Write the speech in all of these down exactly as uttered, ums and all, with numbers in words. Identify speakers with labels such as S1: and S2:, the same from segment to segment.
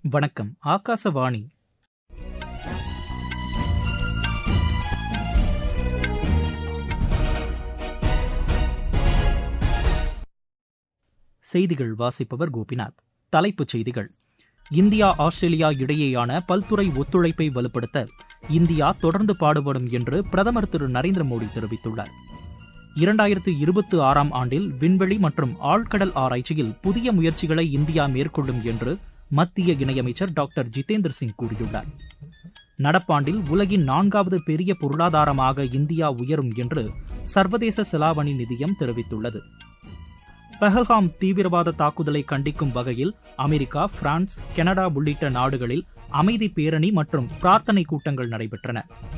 S1: வணக்கம். ஆகாசவாணி. செய்திகள் வாசிப்பவர் கோபிநாத். தலைப்புச் செய்திகள். இந்தியா ஆஸ்திரேலியா இடையேயான பல்துறை ஒத்துழைப்பை வலுப்படுத்த இந்தியா தொடர்ந்து பாடுபடும் என்று பிரதமர் திரு நரேந்திர மோடி தெரிவித்துள்ளார். இரண்டாயிரத்து இருபத்தி ஆறாம் ஆண்டில் விண்வெளி மற்றும் ஆழ்கடல் ஆராய்ச்சியில் புதிய முயற்சிகளை இந்தியா மேற்கொள்ளும் என்று மத்திய இணையமைச்சர் டாக்டர் ஜிதேந்திர சிங் கூறியுள்ளார். நடப்பாண்டில் உலகின் நான்காவது பெரிய பொருளாதாரமாக இந்தியா உயரும் என்று சர்வதேச செலாவணி நிதியம் தெரிவித்துள்ளது. பஹல்காம் தீவிரவாத தாக்குதலை கண்டிக்கும் வகையில் அமெரிக்கா, பிரான்ஸ், கனடா உள்ளிட்ட நாடுகளில் அமைதி பேரணி மற்றும் பிரார்த்தனை கூட்டங்கள் நடைபெற்றன.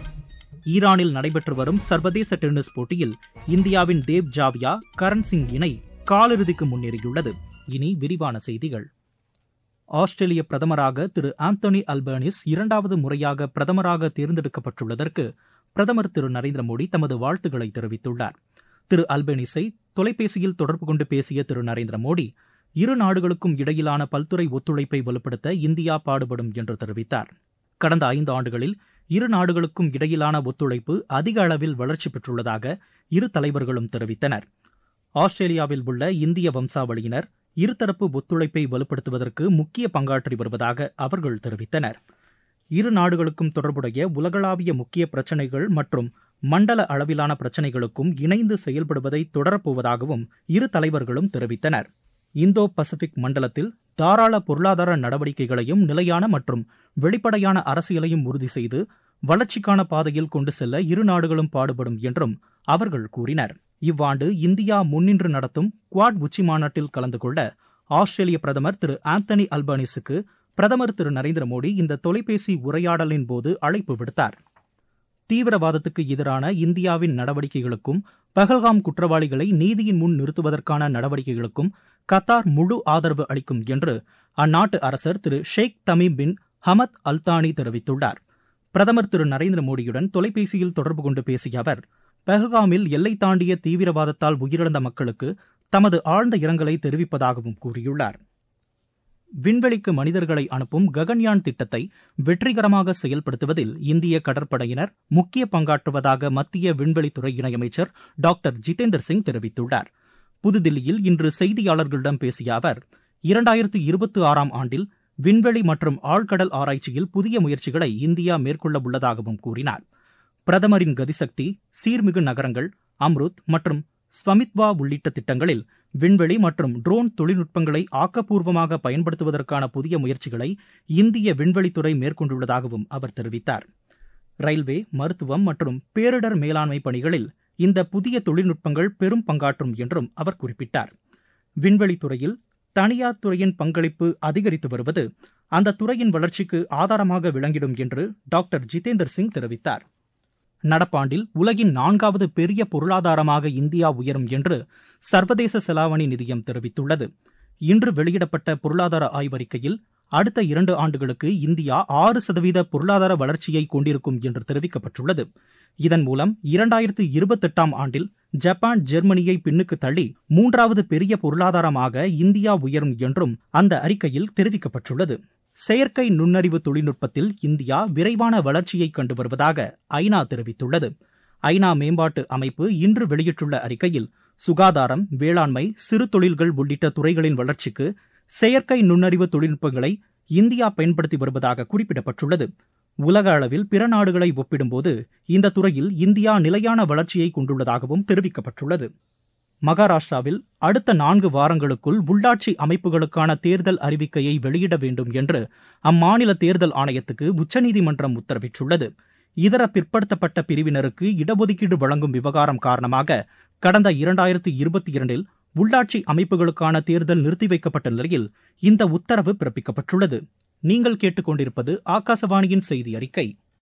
S1: ஈரானில் நடைபெற்று வரும் சர்வதேச டென்னிஸ் போட்டியில் இந்தியாவின் தேவ் ஜாவியா, கரண் சிங் இணை காலிறுதிக்கு முன்னேறியுள்ளது. இனி விரிவான செய்திகள். ஆஸ்திரேலிய பிரதமராக திரு ஆந்தோனி அல்பனீஸ் இரண்டாவது முறையாக பிரதமராக தேர்ந்தெடுக்கப்பட்டுள்ளதற்கு பிரதமர் திரு நரேந்திர மோடி தமது வாழ்த்துக்களை தெரிவித்துள்ளார். திரு அல்பனீஸை தொலைபேசியில் தொடர்பு கொண்டு பேசிய திரு நரேந்திர மோடி, இரு நாடுகளுக்கும் இடையிலான பல்துறை ஒத்துழைப்பை வலுப்படுத்த இந்தியா பாடுபடும் என்று தெரிவித்தார். கடந்த ஐந்து ஆண்டுகளில் இரு நாடுகளுக்கும் இடையிலான ஒத்துழைப்பு அதிக அளவில் வளர்ச்சி பெற்றுள்ளதாக இரு தலைவர்களும் தெரிவித்தனர். ஆஸ்திரேலியாவில் உள்ள இந்திய வம்சாவளியினர் இருதரப்பு ஒத்துழைப்பை வலுப்படுத்துவதற்கு முக்கிய பங்காற்றி வருவதாக அவர்கள் தெரிவித்தனர். இரு நாடுகளுக்கும் தொடர்புடைய உலகளாவிய முக்கிய பிரச்சினைகள் மற்றும் மண்டல அளவிலான பிரச்சினைகளுக்கும் இணைந்து செயல்படுவதை தொடரப்போவதாகவும் இரு தலைவர்களும் தெரிவித்தனர். இந்தோ பசிபிக் மண்டலத்தில் தாராள பொருளாதார நடவடிக்கைகளையும் நிலையான மற்றும் வெளிப்படையான அரசியலையும் உறுதி செய்து வளர்ச்சிக்கான பாதையில் கொண்டு செல்ல இரு நாடுகளும் பாடுபடும் என்றும் அவர்கள் கூறினர். இவ்வாண்டு இந்தியா முன்னின்று நடத்தும் குவாட் உச்சி மாநாட்டில் கலந்து கொள்ள ஆஸ்திரேலிய பிரதமர் திரு ஆந்தனி அல்பனீஸுக்கு பிரதமர் திரு நரேந்திர மோடி இந்த தொலைபேசி உரையாடலின் போது அழைப்பு விடுத்தார். தீவிரவாதத்துக்கு எதிரான இந்தியாவின் நடவடிக்கைகளுக்கும் பஹல்காம் குற்றவாளிகளை நீதியின் முன் நிறுத்துவதற்கான நடவடிக்கைகளுக்கும் கத்தார் முழு ஆதரவு அளிக்கும் என்று அந்நாட்டு அரசர் திரு Sheikh Tamim bin Hamad Al Thani தெரிவித்துள்ளார். பிரதமர் திரு நரேந்திர மோடியுடன் தொலைபேசியில் தொடர்பு கொண்டு பேசிய அவர், பஹல்காமில் எல்லை தாண்டிய தீவிரவாதத்தால் உயிரிழந்த மக்களுக்கு தமது ஆழ்ந்த இரங்கலை தெரிவிப்பதாகவும் கூறியுள்ளார். விண்வெளிக்கு மனிதர்களை அனுப்பும் ககன்யான் திட்டத்தை வெற்றிகரமாக செயல்படுத்துவதில் இந்திய கடற்படையினர் முக்கிய பங்காற்றுவதாக மத்திய விண்வெளித்துறை இணையமைச்சர் டாக்டர் ஜிதேந்திர சிங் தெரிவித்துள்ளார். புதுதில்லியில் இன்று செய்தியாளர்களிடம் பேசிய அவர், இரண்டாயிரத்து இருபத்தி ஆறாம் ஆண்டில் விண்வெளி மற்றும் ஆழ்கடல் ஆராய்ச்சியில் புதிய முயற்சிகளை இந்தியா மேற்கொள்ள உள்ளதாகவும் கூறினார். பிரதமரின் கதிசக்தி, சீர்மிகு நகரங்கள், அம்ருத் மற்றும் ஸ்வமித்வா உள்ளிட்ட திட்டங்களில் விண்வெளி மற்றும் ட்ரோன் தொழில்நுட்பங்களை ஆக்கப்பூர்வமாக பயன்படுத்துவதற்கான புதிய முயற்சிகளை இந்திய விண்வெளித்துறை மேற்கொண்டுள்ளதாகவும் அவர் தெரிவித்தார். ரயில்வே, மருத்துவம் மற்றும் பேரிடர் மேலாண்மை பணிகளில் இந்த புதிய தொழில்நுட்பங்கள் பெரும் பங்காற்றும் என்றும் அவர் குறிப்பிட்டார். விண்வெளித்துறையில் தனியார் துறையின் பங்களிப்பு அதிகரித்து வருவது அந்த துறையின் வளர்ச்சிக்கு ஆதாரமாக விளங்கிடும் என்று டாக்டர் ஜிதேந்திர சிங் தெரிவித்தார். நடப்பாண்டில் உலகின் நான்காவது பெரிய பொருளாதாரமாக இந்தியா உயரும் என்று சர்வதேச செலாவணி நிதியம் தெரிவித்துள்ளது. இன்று வெளியிடப்பட்ட பொருளாதார ஆய்வறிக்கையில் அடுத்த இரண்டு ஆண்டுகளுக்கு இந்தியா ஆறு சதவீத பொருளாதார வளர்ச்சியை கொண்டிருக்கும் என்று தெரிவிக்கப்பட்டுள்ளது. இதன் மூலம் இரண்டாயிரத்து இருபத்தெட்டாம் ஆண்டில் ஜப்பான், ஜெர்மனியை பின்னுக்கு தள்ளி மூன்றாவது பெரிய பொருளாதாரமாக இந்தியா உயரும் என்றும் அந்த அறிக்கையில் தெரிவிக்கப்பட்டுள்ளது. செயற்கை நுண்ணறிவு தொழில்நுட்பத்தில் இந்தியா விரைவான வளர்ச்சியை கண்டு வருவதாக ஐநா தெரிவித்துள்ளது. ஐநா மேம்பாட்டு அமைப்பு இன்று வெளியிட்டுள்ள அறிக்கையில் சுகாதாரம், வேளாண்மை, சிறு தொழில்கள் உள்ளிட்ட துறைகளின் வளர்ச்சிக்கு செயற்கை நுண்ணறிவு தொழில்நுட்பங்களை இந்தியா பயன்படுத்தி வருவதாக குறிப்பிடப்பட்டுள்ளது. உலக அளவில் பிற நாடுகளை ஒப்பிடும்போது இந்த துறையில் இந்தியா நிலையான வளர்ச்சியை கொண்டுள்ளதாகவும் தெரிவிக்கப்பட்டுள்ளது. மகாராஷ்டிராவில் அடுத்த நான்கு வாரங்களுக்குள் உள்ளாட்சி அமைப்புகளுக்கான தேர்தல் அறிவிக்கையை வெளியிட வேண்டும் என்று அம்மாநில தேர்தல் ஆணையத்துக்கு உச்சநீதிமன்றம் உத்தரவிட்டுள்ளது. இதர பிற்படுத்தப்பட்ட பிரிவினருக்கு இடஒதுக்கீடு வழங்கும் விவகாரம் காரணமாக கடந்த இரண்டாயிரத்து இருபத்தி இரண்டில் உள்ளாட்சி அமைப்புகளுக்கான தேர்தல் நிறுத்தி வைக்கப்பட்ட நிலையில் இந்த உத்தரவு பிறப்பிக்கப்பட்டுள்ளது. நீங்கள் கேட்டுக்கொண்டிருப்பது ஆகாசவாணியின் செய்தி அறிக்கை.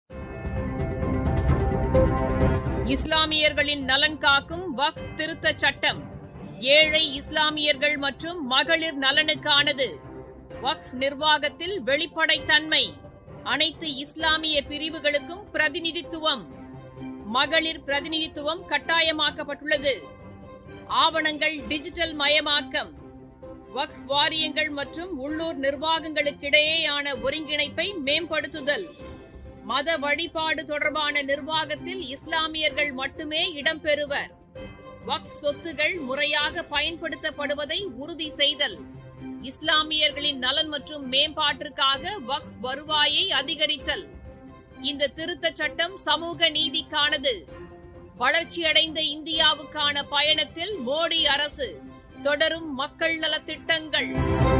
S2: இஸ்லாமியர்களின் நலன் காக்கும் வக்ஃப் திருத்த சட்டம் ஏழை இஸ்லாமியர்கள் மற்றும் மகளிர் நலனுக்கானது. வக்ஃப் நிர்வாகத்தில் வெளிப்படைத்தன்மை, அனைத்து இஸ்லாமிய பிரிவுகளுக்கும் பிரதிநிதித்துவம், மகளிர் பிரதிநிதித்துவம் கட்டாயமாக்கப்பட்டுள்ளது. ஆவணங்கள் டிஜிட்டல் மயமாக்கம், வக்ஃப் வாரியங்கள் மற்றும் உள்ளூர் நிர்வாகங்களுக்கிடையேயான ஒருங்கிணைப்பை மேம்படுத்துதல், மத வழிபாடு தொடர்பான நிர்வாகத்தில் இஸ்லாமியர்கள் மட்டுமே இடம்பெறுவர், வக்ஃப் சொத்துகள் முறையாக பயன்படுத்தப்படுவதை உறுதி செய்தல், இஸ்லாமியர்களின் நலன் மற்றும் மேம்பாட்டிற்காக வக்ஃப் வருவாயை அதிகரித்தல். இந்த திருத்தச் சட்டம் சமூக நீதிக்கானது. வளர்ச்சியடைந்த இந்தியாவுக்கான பயணத்தில் மோடி அரசு தொடரும் மக்கள் நலத் திட்டங்கள்.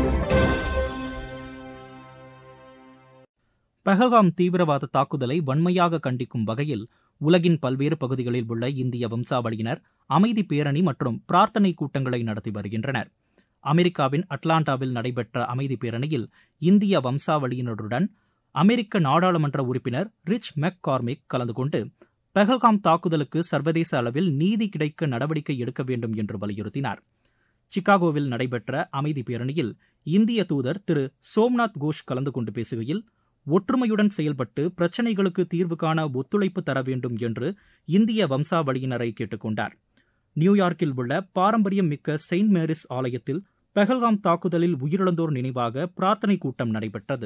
S1: பஹல்காம் தீவிரவாத தாக்குதலை வன்மையாக கண்டிக்கும் வகையில் உலகின் பல்வேறு பகுதிகளில் உள்ள இந்திய வம்சாவளியினர் அமைதி பேரணி மற்றும் பிரார்த்தனை கூட்டங்களை நடத்தி வருகின்றனர். அமெரிக்காவின் அட்லாண்டாவில் நடைபெற்ற அமைதி பேரணியில் இந்திய வம்சாவளியினருடன் அமெரிக்க நாடாளுமன்ற உறுப்பினர் ரிச் மெக்கார்மிக் கலந்து கொண்டு பஹல்காம் தாக்குதலுக்கு சர்வதேச அளவில் நீதி கிடைக்க நடவடிக்கை எடுக்க வேண்டும் என்று வலியுறுத்தினார். சிகாகோவில் நடைபெற்ற அமைதி பேரணியில் இந்திய தூதர் திரு சோம்நாத் கோஷ் கலந்து கொண்டு பேசுகையில், ஒற்றுமையுடன் செயல்பட்டு பிரச்சினைகளுக்கு தீர்வு காண ஒத்துழைப்பு தர வேண்டும் என்று இந்திய வம்சாவளியினரை கேட்டுக் கொண்டார். நியூயார்க்கில் உள்ள பாரம்பரியம் மிக்க செயின்ட் மேரிஸ் ஆலயத்தில் பஹல்காம் தாக்குதலில் உயிரிழந்தோர் நினைவாக பிரார்த்தனை கூட்டம் நடைபெற்றது.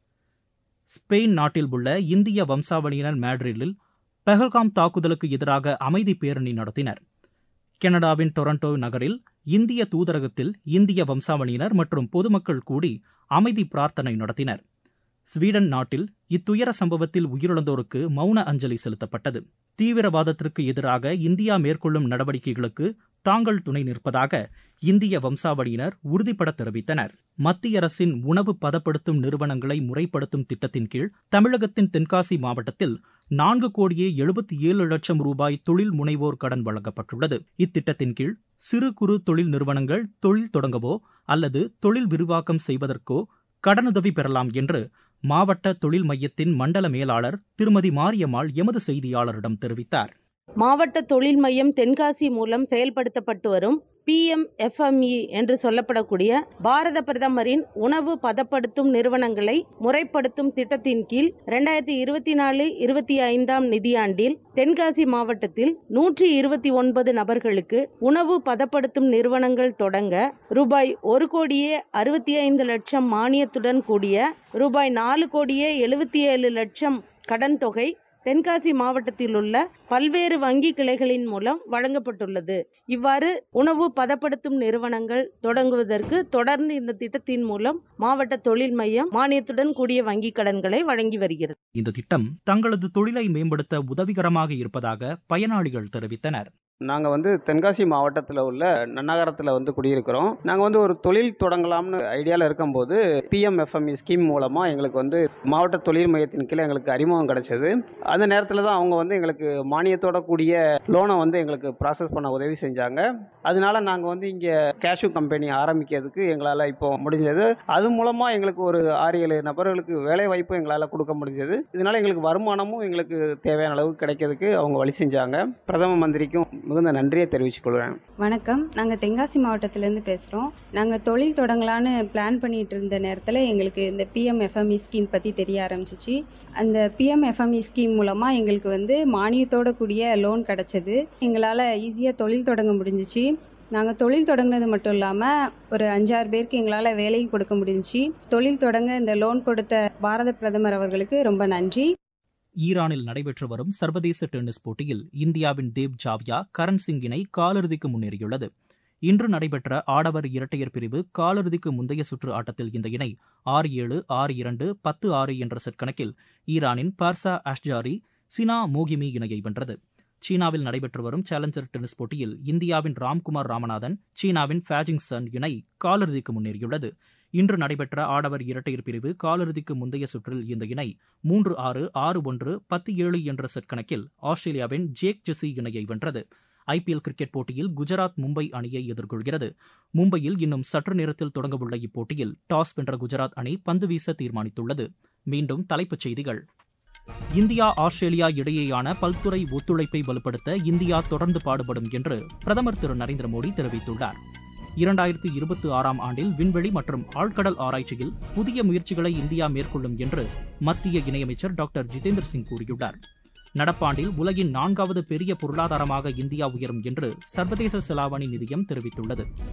S1: ஸ்பெயின் நாட்டில் உள்ள இந்திய வம்சாவளியினர் மேட்ரிடில் பஹல்காம் தாக்குதலுக்கு எதிராக அமைதி பேரணி நடத்தினர். கனடாவின் டொரண்டோ நகரில் இந்திய தூதரகத்தில் இந்திய வம்சாவளியினர் மற்றும் பொதுமக்கள் கூடி அமைதி பிரார்த்தனை நடத்தினர். ஸ்வீடன் நாட்டில் இத்துயர சம்பவத்தில் உயிரிழந்தோருக்கு மௌன அஞ்சலி செலுத்தப்பட்டது. தீவிரவாதத்திற்கு எதிராக இந்தியா மேற்கொள்ளும் நடவடிக்கைகளுக்கு தாங்கள் துணை நிற்பதாக இந்திய வம்சாவளியினர் உறுதிபட தெரிவித்தனர். மத்திய அரசின் உணவு பதப்படுத்தும் நிறுவனங்களை முறைப்படுத்தும் திட்டத்தின் கீழ் தமிழகத்தின் தென்காசி மாவட்டத்தில் நான்கு கோடியே எழுபத்தி ஏழு லட்சம் ரூபாய் தொழில் முனைவோர் கடன் வழங்கப்பட்டுள்ளது. இத்திட்டத்தின் கீழ் சிறு குறு தொழில் நிறுவனங்கள் தொழில் தொடங்கவோ அல்லது தொழில் விரிவாக்கம் செய்வதற்கோ கடனுதவி பெறலாம் என்று மாவட்ட தொழில் மையத்தின் மண்டல மேலாளர் திருமதி மாரியம்மாள் எமது செய்தியாளரிடம் தெரிவித்தார்.
S3: மாவட்ட தொழில் மையம் தென்காசி மூலம் செயல்படுத்தப்பட்டு வரும் P M F M E என்று சொல்லப்படக்கூடிய பாரத பிரதமரின் உணவு பதப்படுத்தும் நிறுவனங்களை முறைப்படுத்தும் திட்டத்தின் கீழ் இரண்டாயிரத்தி இருபத்தி நாலு இருபத்தி ஐந்தாம் நிதியாண்டில் தென்காசி மாவட்டத்தில் நூற்றி இருபத்தி ஒன்பது நபர்களுக்கு உணவு பதப்படுத்தும் நிறுவனங்கள் தொடங்க ரூபாய் ஒரு கோடியே அறுபத்தி ஐந்து லட்சம் மானியத்துடன் கூடிய ரூபாய் நாலு கோடியே எழுபத்தி ஏழு லட்சம் கடன் தொகை தென்காசி மாவட்டத்தில் உள்ள பல்வேறு வங்கி கிளைகளின் மூலம் வழங்கப்பட்டுள்ளது. இவ்வாறு உணவு பதப்படுத்தும் நிறுவனங்கள் தொடங்குவதற்கு தொடர்ந்து இந்த திட்டத்தின் மூலம் மாவட்ட தொழில் மையம் மானியத்துடன் கூடிய வங்கி கடன்களை வழங்கி வருகிறது.
S1: இந்த திட்டம் தங்களது தொழிலை மேம்படுத்த உதவிகரமாக இருப்பதாக பயனாளிகள் தெரிவித்தனர்.
S4: நாங்கள் வந்து தென்காசி மாவட்டத்தில் உள்ள நன்னகரத்தில் வந்து குடியிருக்கிறோம். நாங்கள் வந்து ஒரு தொழில் தொடங்கலாம்னு ஐடியாவில் இருக்கும்போது பிஎம்எஃப்எம்இ ஸ்கீம் மூலமாக எங்களுக்கு வந்து மாவட்ட தொழில் மையத்தின் கீழே எங்களுக்கு அறிமுகம் கிடைச்சது. அந்த நேரத்தில் தான் அவங்க வந்து எங்களுக்கு மானியத்தோட கூடிய லோனை வந்து எங்களுக்கு ப்ராசஸ் பண்ண உதவி செஞ்சாங்க. அதனால நாங்கள் வந்து இங்கே கேஷ்யூ கம்பெனி ஆரம்பிக்கிறதுக்கு எங்களால் இப்போ முடிஞ்சது. அது மூலமாக எங்களுக்கு ஒரு ஆறு ஏழு நபர்களுக்கு வேலை வாய்ப்பு எங்களால் கொடுக்க முடிஞ்சது. இதனால எங்களுக்கு வருமானமும் எங்களுக்கு தேவையான அளவுக்கு கிடைக்கிறதுக்கு அவங்க வழி செஞ்சாங்க. பிரதம மந்திரிக்கும் மிகுந்த நன்றியை தெரிவித்துக் கொள்கிறேன்.
S5: வணக்கம், நாங்கள் தென்காசி மாவட்டத்திலேருந்து பேசுகிறோம். நாங்கள் தொழில் தொடங்கலான்னு பிளான் பண்ணிட்டு இருந்த நேரத்தில் எங்களுக்கு இந்த பிஎம்எஃப்எம்இ ஸ்கீம் பற்றி தெரிய ஆரம்பிச்சிச்சு. அந்த பிஎம்எஃப்எம்இ ஸ்கீம் மூலமாக எங்களுக்கு வந்து மானியத்தோட கூடிய லோன் கிடச்சது. எங்களால் ஈஸியாக தொழில் தொடங்க முடிஞ்சிச்சு. நாங்கள் தொழில் தொடங்கினது மட்டும் இல்லாமல் ஒரு அஞ்சாறு பேருக்கு எங்களால் வேலையும் கொடுக்க முடிஞ்சிச்சு. தொழில் தொடங்க இந்த லோன் கொடுத்த பாரத பிரதமர் அவர்களுக்கு ரொம்ப நன்றி.
S1: ஈரானில் நடைபெற்று வரும் சர்வதேச டென்னிஸ் போட்டியில் இந்தியாவின் தேவ் ஜாவியா கரண் சிங் இணை காலிறுதிக்கு முன்னேறியுள்ளது. இன்று நடைபெற்ற ஆடவர் இரட்டையர் பிரிவு காலிறுதிக்கு முந்தைய சுற்று ஆட்டத்தில் இந்த இணை ஆறு ஏழு ஆறு இரண்டு பத்து ஆறு என்ற செட் கணக்கில் ஈரானின் பார்சா அஷ்ஜாரி சினா மோகிமி இணையை வென்றது. சீனாவில் நடைபெற்று வரும் சேலஞ்சர் டென்னிஸ் போட்டியில் இந்தியாவின் ராம்குமார் ராமநாதன் சீனாவின் ஃபேஜிங் சன் இணை காலிறுதிக்கு முன்னேறியுள்ளது. இன்று நடைபெற்ற ஆடவர் இரட்டையர் பிரிவு காலிறுதிக்கு முந்தைய சுற்றில் இந்த இணை மூன்று ஆறு ஆறு ஒன்று பத்து ஏழு என்ற செட் கணக்கில் ஆஸ்திரேலியாவின் ஜேக் ஜெசி இணையை வென்றது. ஐபிஎல் கிரிக்கெட் போட்டியில் குஜராத் மும்பை அணியை எதிர்கொள்கிறது. மும்பையில் இன்னும் சற்று நேரத்தில் தொடங்கவுள்ள இப்போட்டியில் டாஸ் வென்ற குஜராத் அணி பந்து வீச தீர்மானித்துள்ளது. மீண்டும் தலைப்புச் செய்திகள். இந்தியா ஆஸ்திரேலியா இடையேயான பல்துறை ஒத்துழைப்பை வலுப்படுத்த இந்தியா தொடர்ந்து பாடுபடும் என்று பிரதமர் திரு நரேந்திர மோடி தெரிவித்துள்ளார். இரண்டாயிரத்தி இருபத்தி ஆறாம் ஆண்டில் விண்வெளி மற்றும் ஆழ்கடல் ஆராய்ச்சியில் புதிய முயற்சிகளை இந்தியா மேற்கொள்ளும் என்று மத்திய இணையமைச்சர் டாக்டர் ஜிதேந்திர சிங் கூறியுள்ளார். நடப்பாண்டில் உலகின் நான்காவது பெரிய பொருளாதாரமாக இந்தியா உயரும் என்று சர்வதேச செலாவணி நிதியம் தெரிவித்துள்ளது.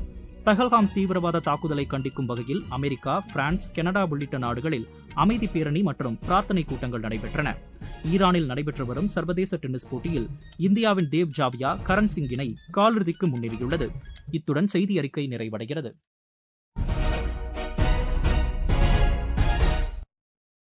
S1: பஹல்காம் தீவிரவாத தாக்குதலை கண்டிக்கும் வகையில் அமெரிக்கா, பிரான்ஸ், கனடா உள்ளிட்ட நாடுகளில் அமைதி பேரணி மற்றும் பிரார்த்தனை கூட்டங்கள் நடைபெற்றன. ஈரானில் நடைபெற்று வரும் சர்வதேச டென்னிஸ் போட்டியில் இந்தியாவின் தேவ் ஜாவியா, கரண் சிங் இணை காலிறுதிக்கு முன்னேறியுள்ளது. இத்துடன் செய்தி அறிக்கை நிறைவடைகிறது.